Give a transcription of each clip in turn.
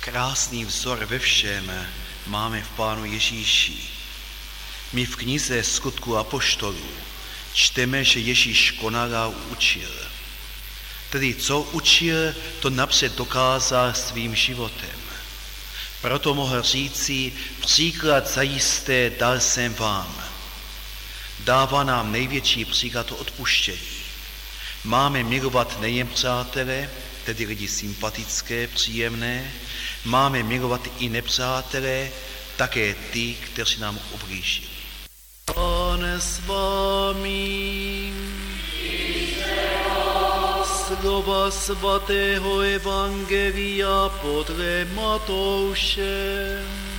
Krásný vzor ve všem máme v Pánu Ježíši. My v knize Skutků apoštolů čteme, že Ježíš konal a učil. Tedy co učil, to napřed dokázal svým životem. Proto mohl říci, příklad zajisté dal jsem vám. Dává nám největší příklad odpuštění. Máme milovat nejen přátele, tedy lidi sympatické, příjemné, máme milovat i nepřátele, také ty, kteří nám ublížili. Pane s vámi, slova svatého evangelia podle Matouše.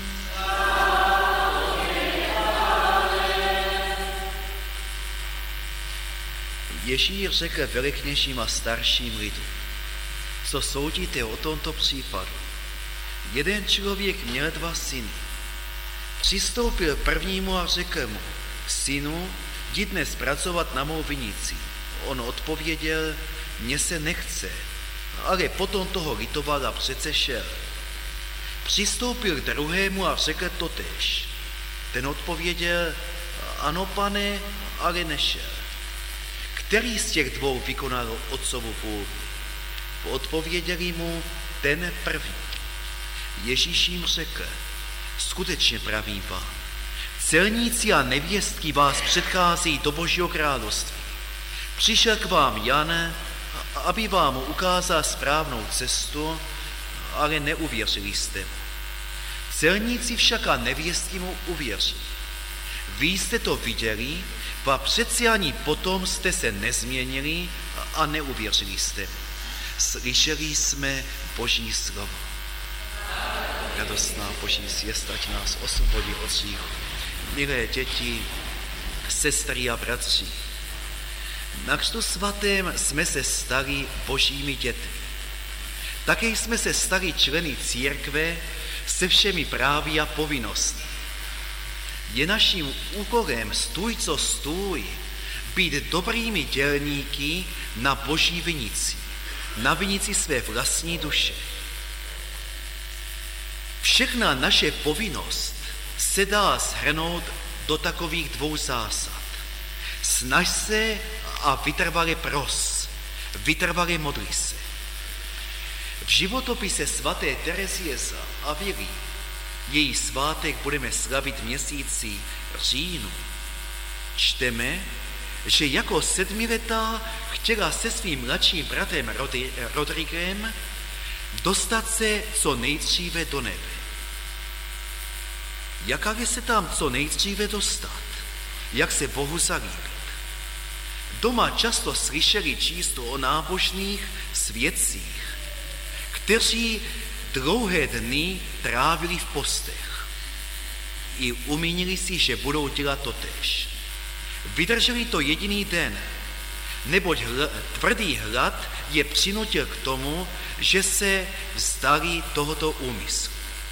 Ježíš řekl velekněžím a starším lidu: co soudíte o tomto případu? Jeden člověk měl 2 syny. Přistoupil prvnímu a řekl mu: synu, jdi dnes pracovat na mou vinici. On odpověděl: mně se nechce, ale potom toho litoval a přece šel. Přistoupil druhému a řekl totéž. Ten odpověděl: ano, pane, ale nešel. Který z těch 2 vykonal otcovu vůli? Odpověděli mu: ten první. Ježíš jim řekl: skutečně pravím vám, celníci a nevěstky vás předchází do Božího království. Přišel k vám Jan, aby vám ukázal správnou cestu, ale neuvěřili jste mu. Celníci však a nevěstky mu uvěří. Vy jste to viděli, a přeci ani potom jste se nezměnili a neuvěřili jste mu. Slyšeli jsme Boží slovo. Radostná Boží zvěst, ať nás osvobodí od hříchu. Milé děti, sestry a bratři, na Křtu svatém jsme se stali Božími dětmi. Také jsme se stali členy církve se všemi právy a povinnostmi. Je naším úkolem stůj co stůj být dobrými dělníky na Boží vinici, na vinici své vlastní duše. Všechna naše povinnost se dá shrnout do takových 2 zásad. Snaž se a vytrvale pros, vytrvale modli se. V životopise svaté Terezie z Avily, její svátek budeme slavit v měsíci říjnu, čteme, že jako 7letá chtěla se svým mladším bratrem Rodrigem dostat se co nejdříve do nebe. Jak ale se tam co nejdříve dostat? Jak se Bohu zalíbit? Doma často slyšeli číst o nábožných svědcích, kteří dlouhé dny trávili v postech. I umínili si, že budou dělat totéž. Vydrželi to jediný den, neboť tvrdý hlad je přinutil k tomu, že se vzdali tohoto úmyslu.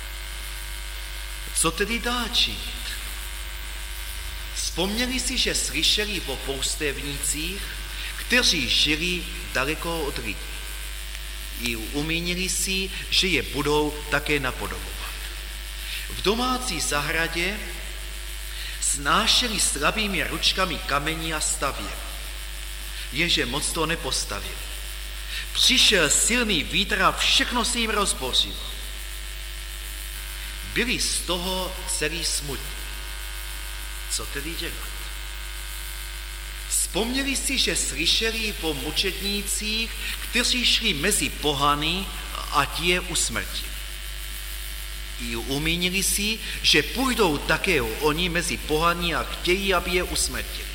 Co tedy dá činit? Vzpomněli si, že slyšeli o poustevnících, kteří žili daleko od lidí. I umínili si, že je budou také napodobovat. V domácí zahradě snášeli slabými ručkami kamení a stavěli, jenže moc to nepostavili. Přišel silný vítr a všechno se jim rozbořilo. Byli z toho celý smutní. Co tedy dělat? Vzpomněli si, že slyšeli o mučednících, kteří šli mezi pohany a ti je usmrtili. I umínili si, že půjdou také oni mezi pohany a chtějí, aby je usmrtili.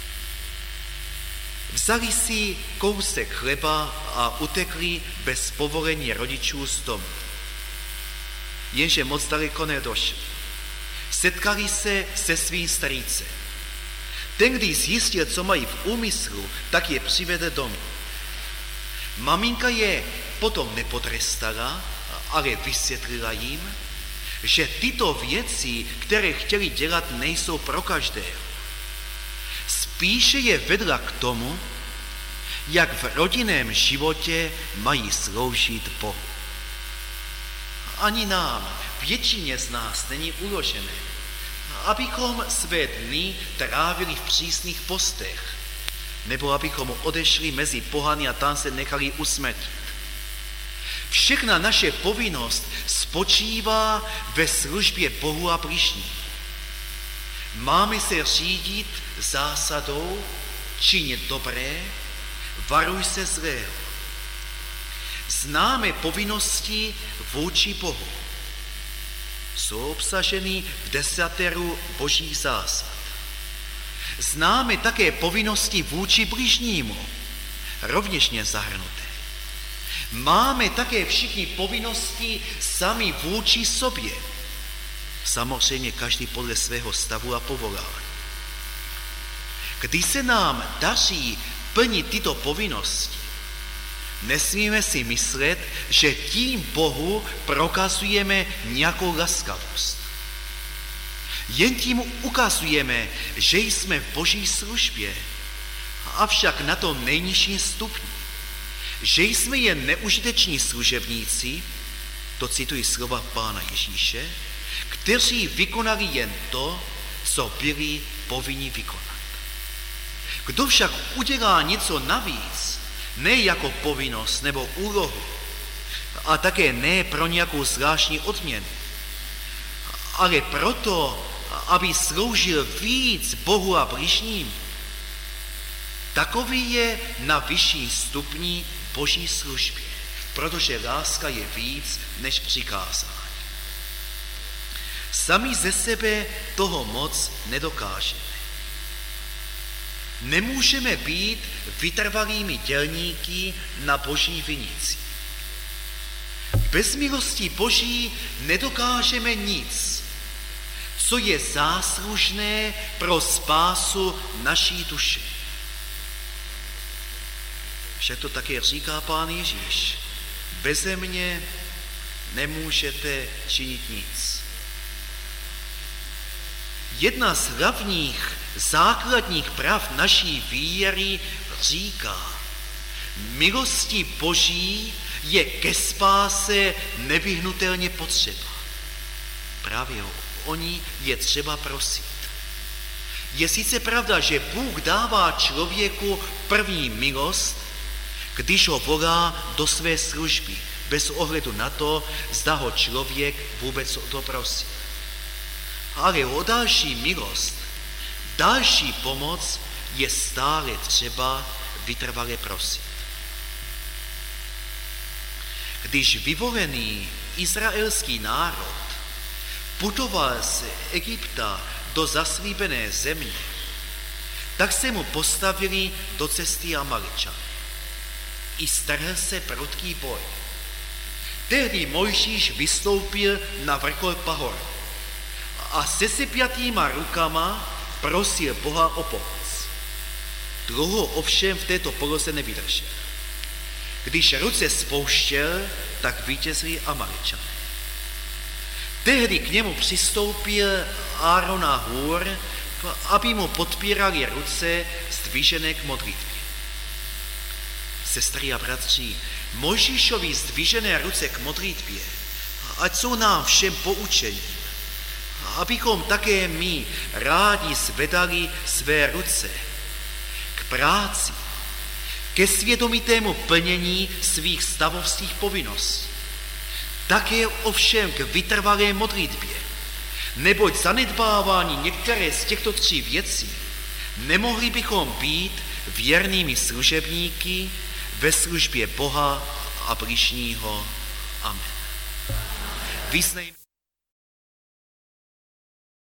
Vzali si kousek chleba a utekli bez povolení rodičů z domu. Jenže moc daleko nedošli. Setkali se se svým strýcem. Ten, když zjistil, co mají v úmyslu, tak je přivede domů. Maminka je potom nepotrestala, ale vysvětlila jim, že tyto věci, které chtěli dělat, nejsou pro každého. Spíše je vedla k tomu, jak v rodinném životě mají sloužit Bohu. ani nám, většině z nás není uložené, abychom své dny trávili v přísných postech, nebo abychom odešli mezi pohany a tam se nechali usmrtit. Všechna naše povinnost spočívá ve službě Bohu a bližním. Máme se řídit zásadou činit dobré, varuj se zlého. Známe povinnosti vůči Bohu. Jsou obsaženy v 10 božích zásad. Známe také povinnosti vůči bližnímu, rovněž zahrnuté. Máme také všichni povinnosti sami vůči sobě. Samozřejmě každý podle svého stavu a povolání. Když se nám daří plnit tyto povinnosti, nesmíme si myslet, že tím Bohu prokazujeme nějakou laskavost. Jen tím ukazujeme, že jsme v Boží službě, avšak na tom nejnižším stupni. Že jsme jen neužiteční služebníci, to cituji slova Pána Ježíše, kteří vykonali jen to, co byli povinni vykonat. Kdo však udělá něco navíc, ne jako povinnost nebo úlohu, a také ne pro nějakou zvláštní odměnu, ale proto, aby sloužil víc Bohu a bližním, takový je na vyšší stupni Boží službě, protože láska je víc než přikázání. Sami ze sebe toho moc nedokážeme. Nemůžeme být vytrvalými dělníky na Boží vinici. Bez milosti Boží nedokážeme nic, co je záslužné pro spásu naší duše. Však to také říká Pán Ježíš. Beze mě nemůžete činit nic. Jedna z hlavních základních prav naší víry říká, milosti Boží je ke spáse nevyhnutelně potřeba. Právě o ní je třeba prosit. Je sice pravda, že Bůh dává člověku první milost, když ho volá do své služby, bez ohledu na to, zda ho člověk vůbec o to prosí. Ale o další milost, další pomoc je stále třeba vytrvale prosit. Když vyvolený izraelský národ putoval z Egypta do zaslíbené země, tak se mu postavili do cesty Amalečané. I strhl se prudký boj. Tehdy Mojžíš vystoupil na vrchol Pahor a se sepjatýma rukama prosil Boha o pomoc. Dlouho ovšem v této poloze nevydržel. Když ruce spouštěl, tak vítězili Amalečané. Tehdy k němu přistoupil Áron a Hůr, aby mu podpírali ruce zdvižené k modlitbě. Sestry a bratři, Mojžíšovi zdvižené ruce k modlitbě, ať jsou nám všem poučením, abychom také my rádi zvedali své ruce k práci, ke svědomitému plnění svých stavovských povinností, také ovšem k vytrvalé modlitbě, neboť zanedbávání některé z těchto 3 věcí nemohli bychom být věrnými služebníky ve službě Boha a bližního. Amen.